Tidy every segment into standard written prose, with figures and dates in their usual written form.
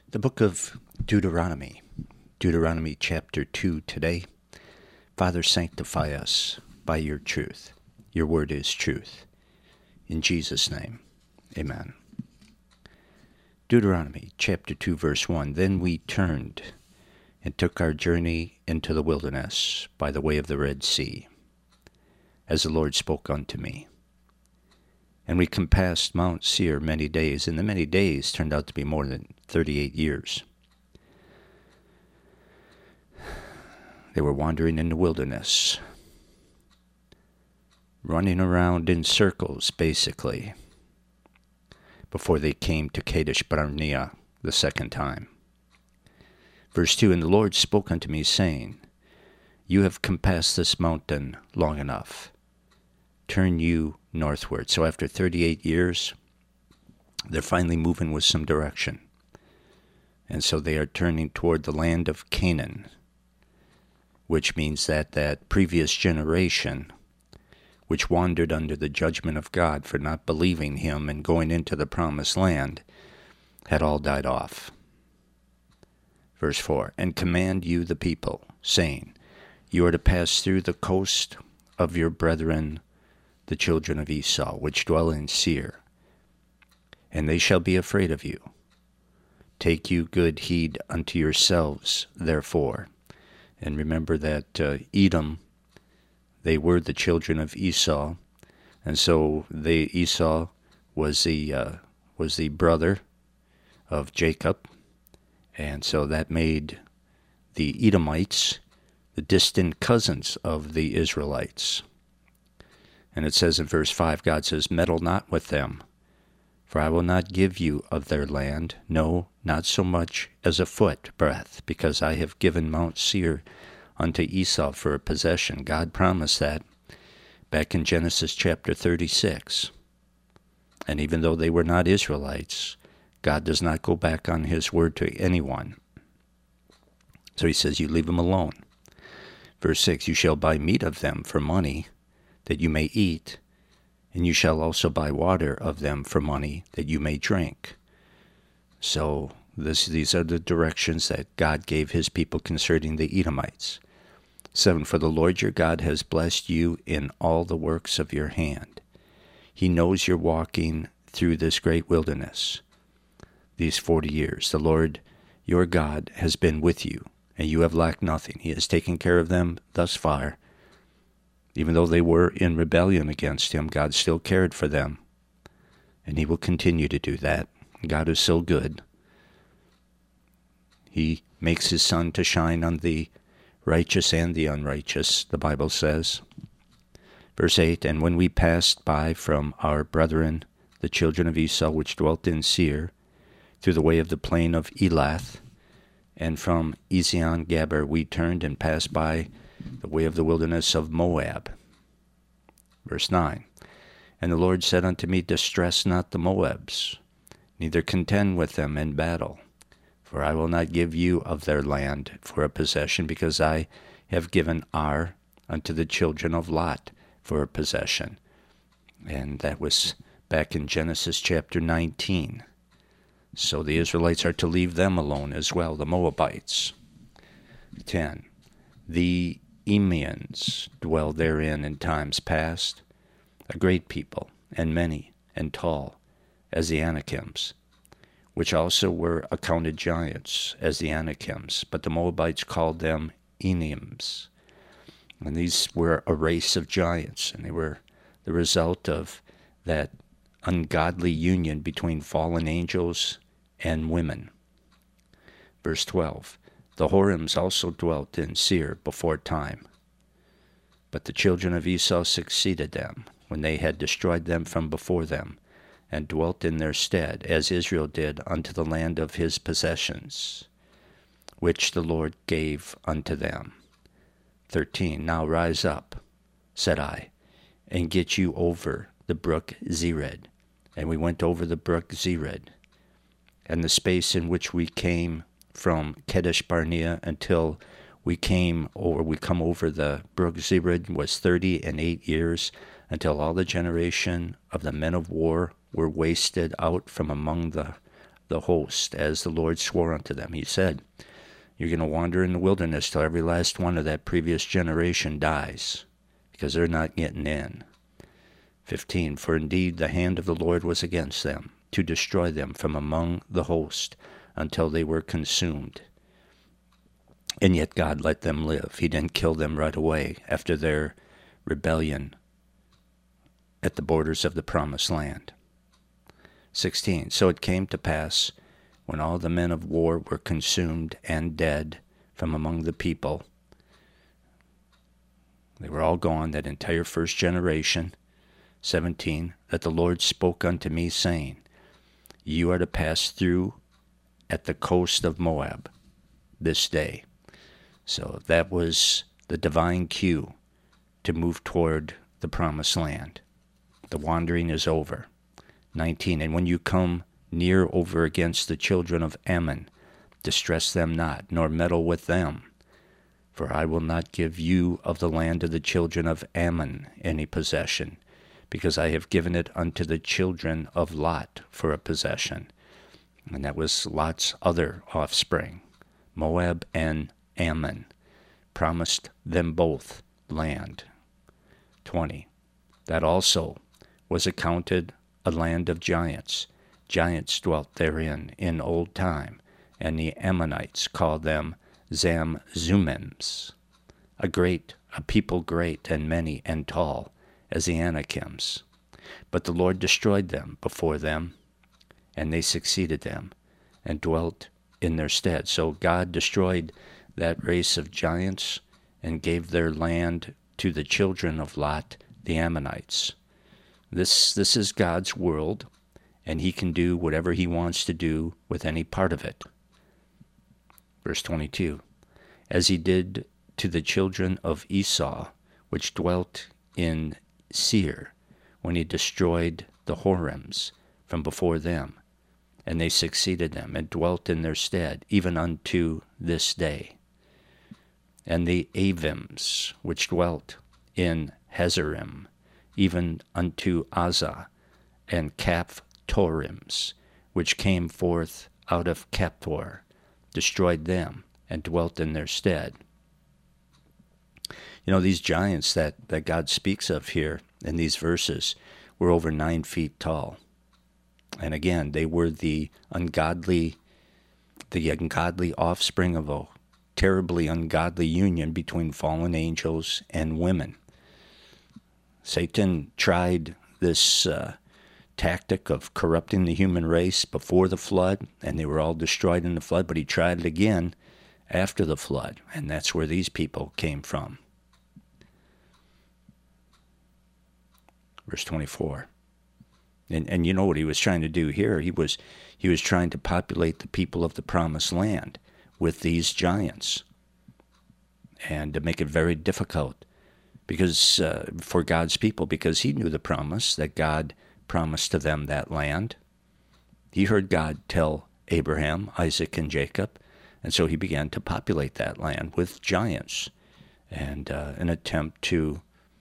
The book of Deuteronomy, Deuteronomy chapter 2 today. Father, sanctify us by your truth. Your word is truth. In Jesus' name, amen. Deuteronomy chapter 2 verse 1. Then we turned and took our journey into the wilderness by the way of the Red Sea, as the Lord spoke unto me. And we compassed Mount Seir many days, and the many days turned out to be more than 38 years. They were wandering in the wilderness, running around in circles, basically, before they came to Kadesh Barnea the second time. Verse 2, And the Lord spoke unto me, saying, You have compassed this mountain long enough. Turn you northward. So after 38 years, they're finally moving with some direction. And so they are turning toward the land of Canaan, which means that that previous generation, which wandered under the judgment of God for not believing him and going into the promised land, had all died off. Verse 4, And command you the people, saying, You are to pass through the coast of your brethren, the children of Esau, which dwell in Seir, and they shall be afraid of you. Take you good heed unto yourselves, therefore. And remember that Edom, they were the children of Esau, and so Esau was the brother of Jacob, and so that made the Edomites the distant cousins of the Israelites. And it says in verse 5, God says, Meddle not with them, for I will not give you of their land, no, not so much as a foot breadth, because I have given Mount Seir unto Esau for a possession. God promised that back in Genesis chapter 36. And even though they were not Israelites, God does not go back on his word to anyone. So he says, you leave them alone. Verse 6, You shall buy meat of them for money, that you may eat, and you shall also buy water of them for money, that you may drink. So these are the directions that God gave his people concerning the Edomites. 7, For the Lord your God has blessed you in all the works of your hand. He knows you're walking through this great wilderness these 40 years. The Lord your God has been with you, and you have lacked nothing. He has taken care of them thus far. Even though they were in rebellion against him, God still cared for them, and he will continue to do that. God is so good. He makes his sun to shine on the righteous and the unrighteous, the Bible says. Verse 8, And when we passed by from our brethren, the children of Esau, which dwelt in Seir, through the way of the plain of Elath, and from Ezion-Geber we turned and passed by the way of the wilderness of Moab. Verse 9, And the Lord said unto me, Distress not the Moabs, neither contend with them in battle. For I will not give you of their land for a possession, because I have given Ar unto the children of Lot for a possession. And that was back in Genesis chapter 19. So the Israelites are to leave them alone as well, the Moabites. 10. The Emians dwell therein in times past, a great people, and many, and tall, as the Anakims, which also were accounted giants, as the Anakims, but the Moabites called them Enims. And these were a race of giants, and they were the result of that ungodly union between fallen angels and women. Verse 12, The Horims also dwelt in Seir before time. But the children of Esau succeeded them, when they had destroyed them from before them, and dwelt in their stead, as Israel did unto the land of his possessions, which the Lord gave unto them. 13, Now rise up, said I, and get you over the brook Zered. And we went over the brook Zered, and the space in which we came from Kadesh Barnea until we come over the brook Zered was 38 years, until all the generation of the men of war were wasted out from among the the host, as the Lord swore unto them. He said, you're going to wander in the wilderness till every last one of that previous generation dies, because they're not getting in. 15, for indeed the hand of the Lord was against them, to destroy them from among the host, until they were consumed. And yet God let them live. He didn't kill them right away after their rebellion at the borders of the promised land. 16, so it came to pass, when all the men of war were consumed and dead from among the people, they were all gone, that entire first generation. 17, that the Lord spoke unto me, saying, you are to pass through at the coast of Moab this day. So that was the divine cue to move toward the promised land. The wandering is over. 19, and when you come near over against the children of Ammon, distress them not, nor meddle with them. For I will not give you of the land of the children of Ammon any possession, because I have given it unto the children of Lot for a possession. And that was Lot's other offspring, Moab and Ammon, promised them both land. 20, that also was accounted a land of giants. Giants dwelt therein in old time, and the Ammonites called them Zamzummims, a people great and many and tall, as the Anakims. But the Lord destroyed them before them, and they succeeded them, and dwelt in their stead. So God destroyed that race of giants, and gave their land to the children of Lot, the Ammonites. This is God's world, and he can do whatever he wants to do with any part of it. Verse 22, as he did to the children of Esau, which dwelt in Seir, when he destroyed the Horims from before them, and they succeeded them, and dwelt in their stead, even unto this day. And the Avims, which dwelt in Hazerim, even unto Azah, and Captorims, which came forth out of Captor, destroyed them, and dwelt in their stead. You know, these giants that God speaks of here in these verses were over 9 feet tall. And again, they were the ungodly offspring of a terribly ungodly union between fallen angels and women. Satan tried this tactic of corrupting the human race before the flood, and they were all destroyed in the flood, but he tried it again after the flood, and that's where these people came from. Verse 24. And you know what he was trying to do here? He was trying to populate the people of the promised land with these giants, and to make it very difficult because for God's people, because he knew the promise that God promised to them that land. He heard God tell Abraham, Isaac, and Jacob, and so he began to populate that land with giants, and an attempt to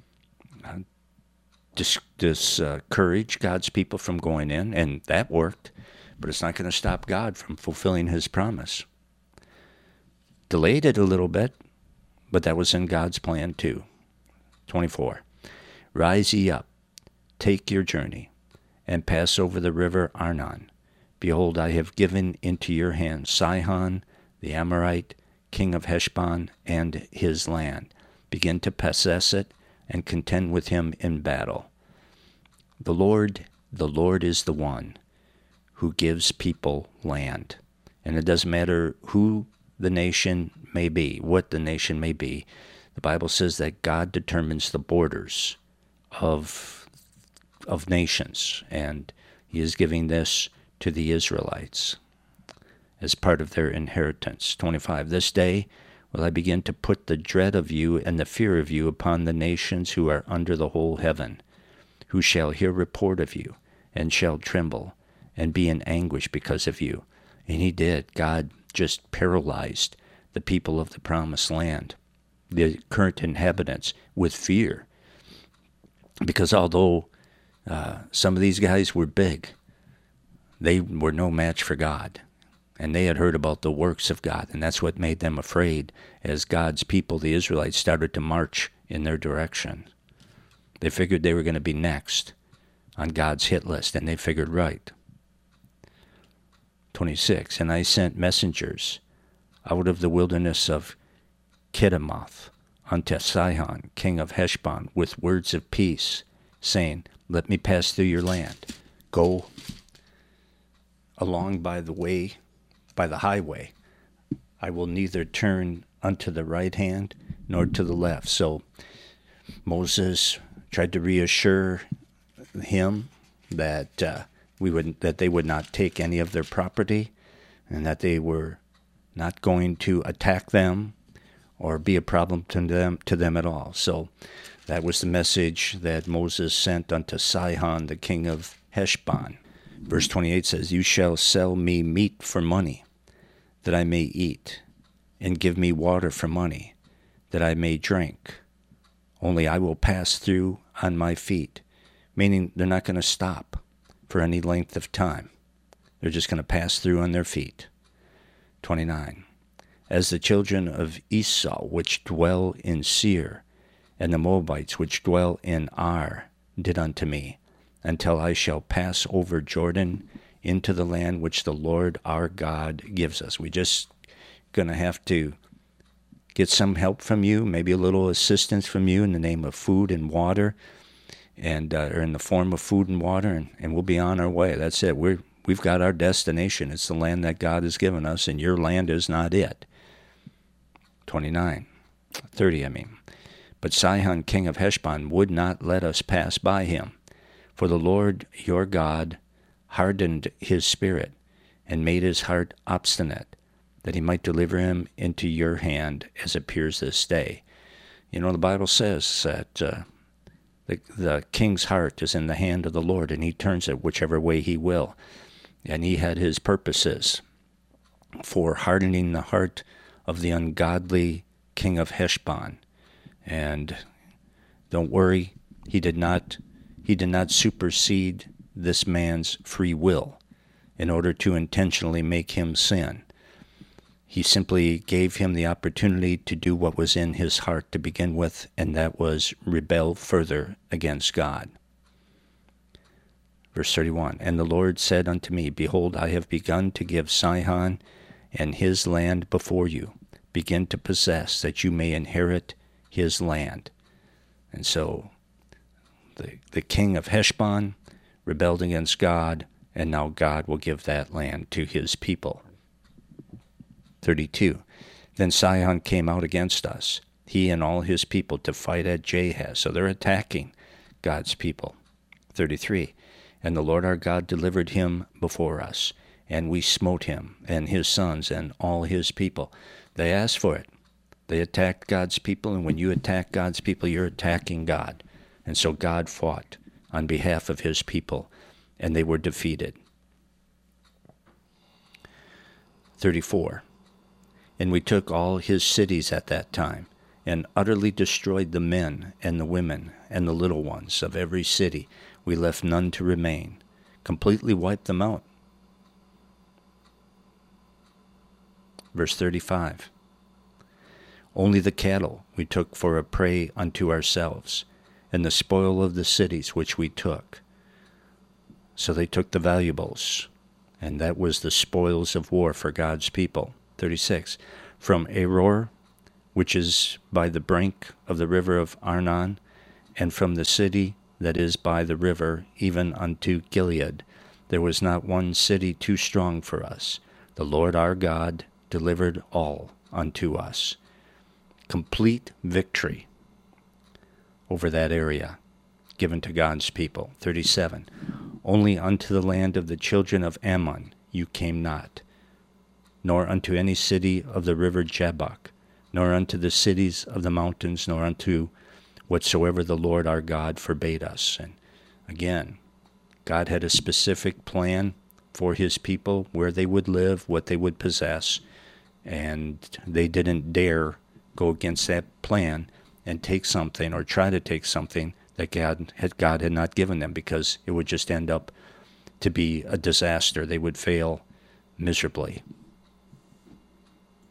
discourage God's people from going in, and that worked, but it's not going to stop God from fulfilling his promise. Delayed it a little bit, but that was in God's plan too. 24. Rise ye up, take your journey, and pass over the river Arnon. Behold, I have given into your hand Sihon, the Amorite, king of Heshbon, and his land. Begin to possess it, and contend with him in battle. The Lord is the one who gives people land. And it doesn't matter who the nation may be, what the nation may be. The Bible says that God determines the borders of nations, and he is giving this to the Israelites as part of their inheritance. 25, this day will I begin to put the dread of you and the fear of you upon the nations who are under the whole heaven, who shall hear report of you, and shall tremble, and be in anguish because of you. And he did. God just paralyzed the people of the promised land, the current inhabitants, with fear. Because although some of these guys were big, they were no match for God. And they had heard about the works of God, and that's what made them afraid as God's people, the Israelites, started to march in their direction. They figured they were going to be next on God's hit list, and they figured right. 26, and I sent messengers out of the wilderness of Kedemoth unto Sihon, king of Heshbon, with words of peace, saying, let me pass through your land. Go along by the highway. I will neither turn unto the right hand nor to the left. So Moses tried to reassure him that they would not take any of their property, and that they were not going to attack them or be a problem to them at all. So that was the message that Moses sent unto Sihon, the king of Heshbon. Verse 28 says, you shall sell me meat for money, that I may eat, and give me water for money, that I may drink. Only I will pass through on my feet, meaning they're not going to stop for any length of time. They're just going to pass through on their feet. 29. As the children of Esau, which dwell in Seir, and the Moabites, which dwell in Ar, did unto me, until I shall pass over Jordan into the land which the Lord our God gives us. We just going to have to get some help from you, maybe a little assistance from you in the name of food and water, and or in the form of food and water, and we'll be on our way. That's it. We've got our destination. It's the land that God has given us, and your land is not it. 30. But Sihon, king of Heshbon, would not let us pass by him. For the Lord your God hardened his spirit, and made his heart obstinate, that he might deliver him into your hand, as appears this day. You know, the Bible says that the king's heart is in the hand of the Lord, and he turns it whichever way he will. And he had his purposes for hardening the heart of the ungodly king of Heshbon. And don't worry, he did not supersede this man's free will in order to intentionally make him sin. He simply gave him the opportunity to do what was in his heart to begin with, and that was rebel further against God. Verse 31, and the Lord said unto me, behold, I have begun to give Sihon and his land before you. Begin to possess, that you may inherit his land. And so the king of Heshbon rebelled against God, and now God will give that land to his people. 32, then Sihon came out against us, he and all his people, to fight at Jahaz. So they're attacking God's people. 33, and the Lord our God delivered him before us, and we smote him and his sons and all his people. They asked for it. They attacked God's people, and when you attack God's people, you're attacking God. And so God fought on behalf of his people, and they were defeated. 34, and we took all his cities at that time, and utterly destroyed the men and the women and the little ones of every city. We left none to remain, completely wiped them out. Verse 35, only the cattle we took for a prey unto ourselves, and the spoil of the cities which we took. So they took the valuables, and that was the spoils of war for God's people. 36, from Aror, which is by the brink of the river of Arnon, and from the city that is by the river, even unto Gilead, there was not one city too strong for us. The Lord our God delivered all unto us. Complete victory over that area given to God's people. 37, only unto the land of the children of Ammon you came not, nor unto any city of the river Jabbok, nor unto the cities of the mountains, nor unto whatsoever the Lord our God forbade us. And again, God had a specific plan for his people, where they would live, what they would possess, and they didn't dare go against that plan and take something or try to take something that God had not given them, because it would just end up to be a disaster. They would fail miserably.